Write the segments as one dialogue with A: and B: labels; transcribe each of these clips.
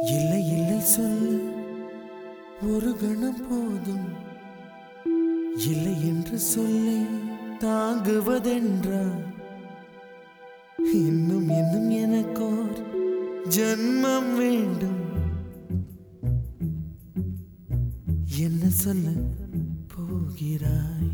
A: இல்லை இல்லை சொல்ல ஒரு கணம் போதும், இல்லை என்று சொல்லை தாங்குவதென்றா இன்னும் இன்னும் எனக்கோர் ஜன்மம் வேண்டும். என்ன சொல்ல போகிறாய்?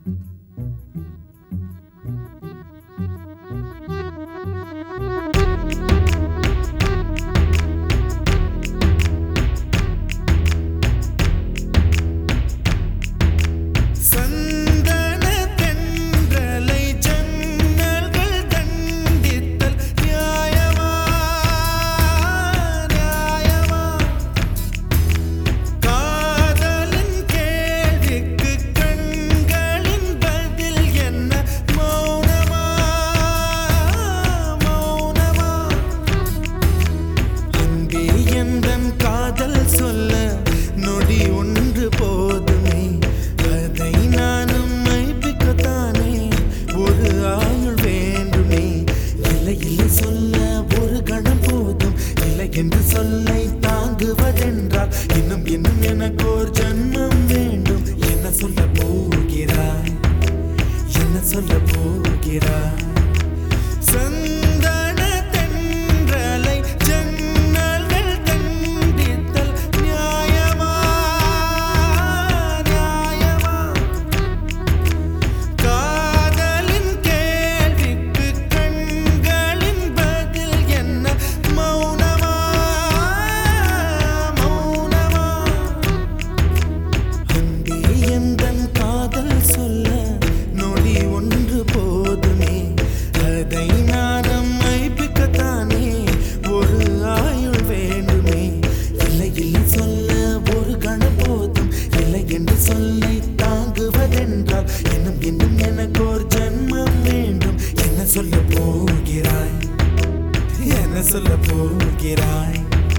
A: சொல்ல நொடி ஒன்று போதுமே, அதை நானும் மைப்பிக்கத்தானே ஒரு ஆயுள் வேண்டுமே. இல்லை இல்லை சொல்ல ஒரு கணம் போதும், இல்லை என்று சொல்லை தாங்குவதென்றால் இன்னும் இன்னும் எனக்கு ஒரு ஜன்மம் வேண்டும். என்ன சொல்ல போகிறாய்? என்ன சொல்ல போகிறாய்? சொல்லை தாங்குவதென்றால் இன்னும் இன்னும் எனக்கு ஒரு ஜன்மம் வேண்டும். என்ன சொல்ல போகிறாய்? என்ன சொல்ல போகிறாய்?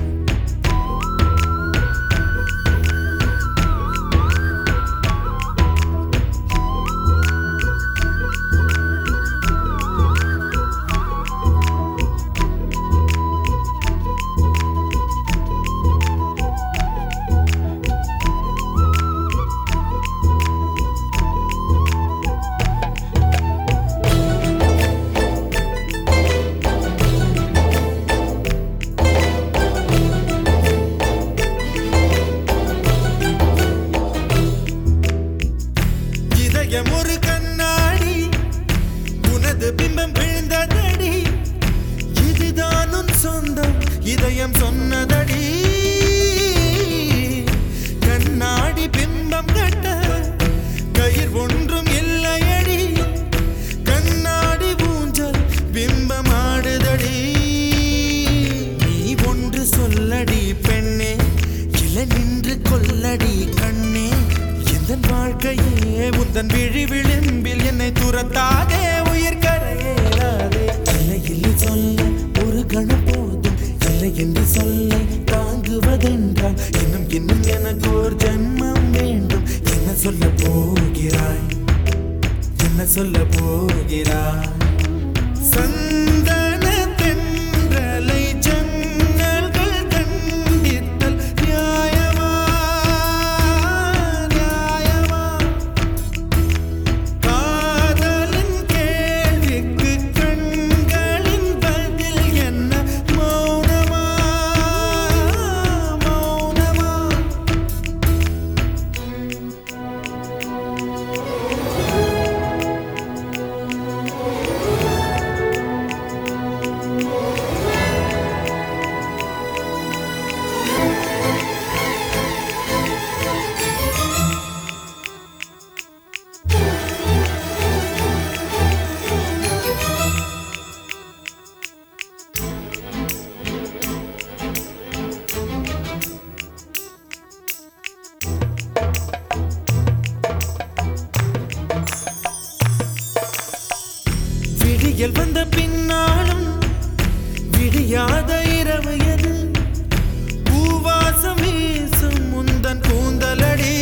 A: ஒரு கண்ணாடி உனது பிம்பம் விழுந்ததடி, இதுதான் உன் சொந்தம் இதயம் சொன்னதடி. கண்ணாடி பிம்பம் கட்ட கயிர் ஒன்றும் இல்லையடி, கண்ணாடி ஊஞ்சல் பிம்பம் ஆடுதடி. நீ ஒன்று சொல்லடி பெண்ணே, இலை நின்று கொல்லடி கண்ணே. எந்தன் வாழ்க்கையே உந்தன் விழி விளிம்பில் என்னை துரத்தாதே, உயிர் கரையேறாதே. இல்லை இல்லை சொல்ல ஒரு கணம் போதும், இல்லை என்று சொல்லை தாங்குவதென்றால் இன்னும் இன்னும் எனக்கு ஒரு ஜன்மம் வேண்டும். என்ன சொல்ல போகிறாய்? என்ன சொல்ல போகிறாய்? சந்தன தென்றலை ஜன்னல்கள் கண்டித்தல் நியாயமா? காதலின் கேள்விக்கு கண்களின் பதில் என்ன? மௌனமா மௌனமா? விடியல் வந்த பின்னாலும் விடியாத இரவு எது? பூவாசம் வீசும் முந்தன் கூந்தலடி.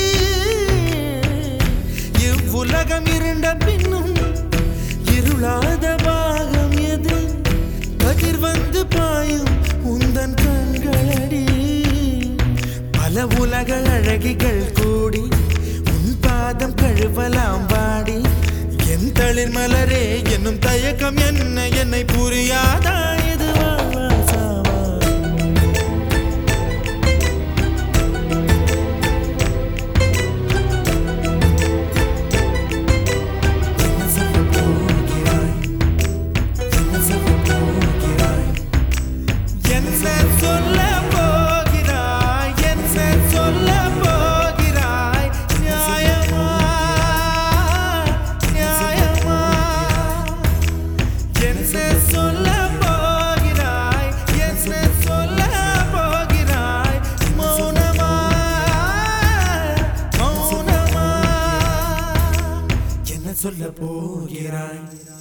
A: இவ்வுலகம் இருண்ட பின்னும் இருளாத பாகம் எது? கதிர் வந்து பாயும் உந்தன் கண்களடி. அழகிகள் கூடி உன் பாதம் கழுவலாம் வாடி என் தளிர் மலரே என்னும் தயக்கம் என்ன என்னை புரியாதா இதுவா சாவா சொல்ல போகிறாய்